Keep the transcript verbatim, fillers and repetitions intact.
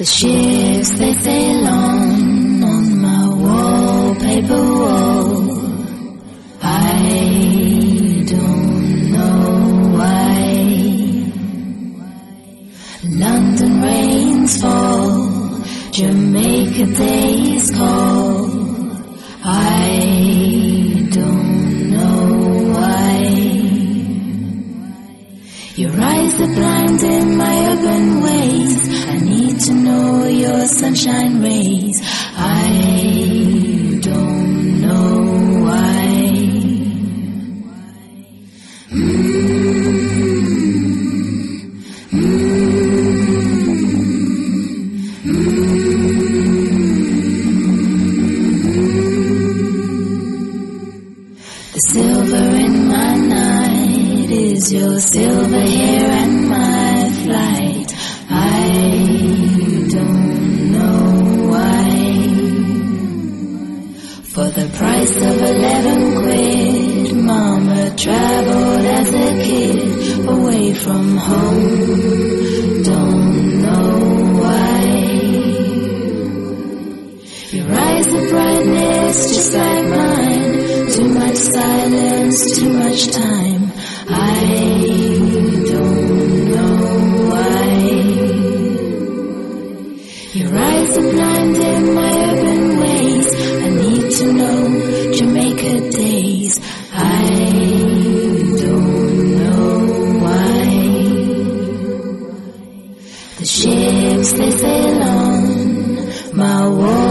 The ships they sail on, on my wallpaper wall. I don't know why. London rains fall, Jamaica days call. I don't know why. Your eyes are blind in my urban ways. I need to know your sunshine rays. I don't know why. Mm-hmm. The silver in my night is your silver hair and my flight. I don't know why. For the price of eleven quid, Mama traveled as a kid away from home. Don't know why. Your eyes are brightness just like mine. Too much silence, too much time. I don't know why. Your eyes are blind in my urban ways. I need to know Jamaica days. I don't know why. The ships they sail on my wall.